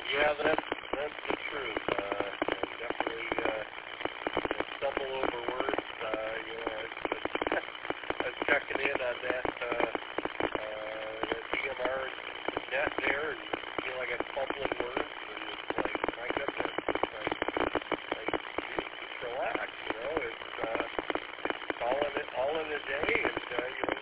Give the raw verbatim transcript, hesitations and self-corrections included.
Yeah, that's that's the truth. Uh, definitely uh, stumble over words. Uh, you know, I, I, I was checking in on that uh, uh, that D M R net there, and you know, I got fumbling words, and it's like, my goodness, it's like, like geez, just relax. You know, it's uh, all in it, all in a day, and uh, you know,